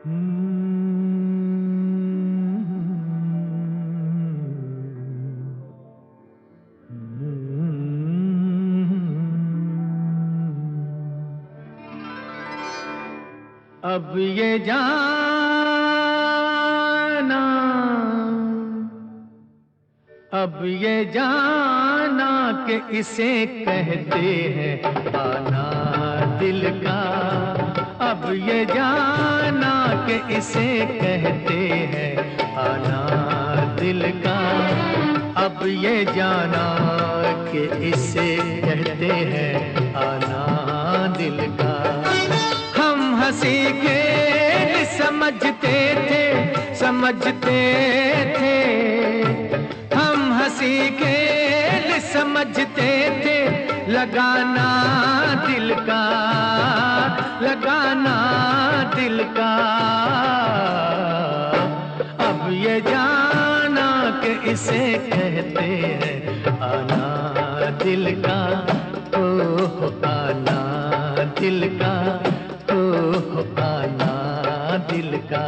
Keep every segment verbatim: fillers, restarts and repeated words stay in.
अब ये जाना, अब ये जाना कि इसे कहते हैं आना दिल का। अब ये जाना कि इसे कहते हैं आना दिल का। अब ये जाना कि इसे कहते हैं आना दिल का। हम हंसी खेल समझते थे, समझते थे। हम हंसी खेल समझते थे, लगाना दिल का, लगाना दिल का। अब ये जाना कि इसे कहते हैं आना दिल का। ओ आना दिल का, ओ आना दिल का।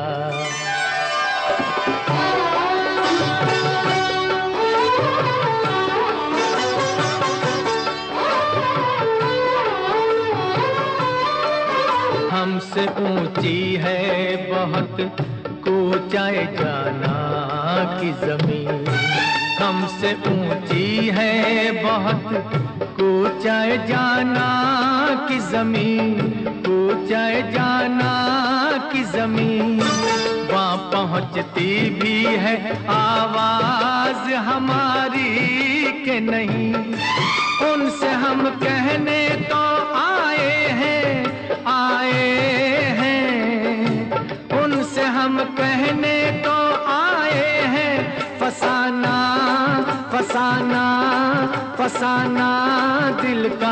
हमसे ऊंची है बहुत ऊंचाई जाना की जमीन। हमसे ऊंची है बहुत ऊंचाई जाना की जमीन, ऊंचाई जाना की जमीन। वहाँ पहुँचती भी है आवाज हमारी के नहीं। उनसे हम कहने तो आए हैं, आए हैं। उनसे हम कहने तो आए हैं, फसाना, फसाना, फसाना दिल का।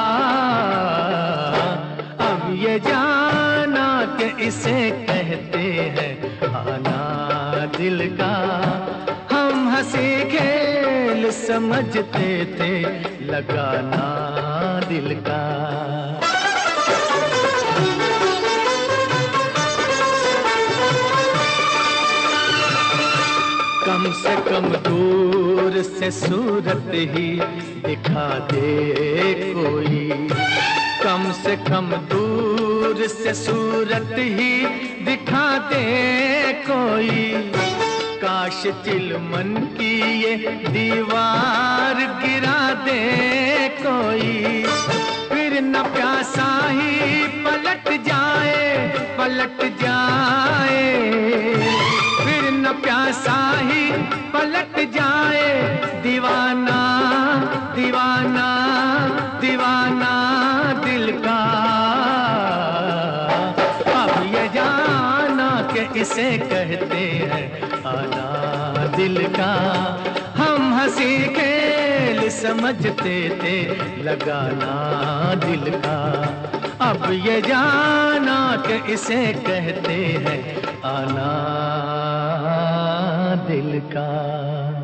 अब ये जाना कि इसे कहते हैं आना दिल का। हम हंसी खेल समझते थे, लगाना दिल का। कम से कम दूर से सूरत ही दिखा दे कोई। कम से कम दूर से सूरत ही दिखा दे कोई। काश चिलमन की ये दीवार गिरा दे कोई। फिर न प्यासा ही पलट जाए, पलट जाए। फिर न प्यासा ही पलट जाए, दीवाना, दीवाना, दीवाना दिल का। अब ये जाना कि इसे कहते हैं आना दिल का। हम हंसी खेल समझते थे, लगाना दिल का। अब ये जाना कि इसे कहते हैं आना दिल का।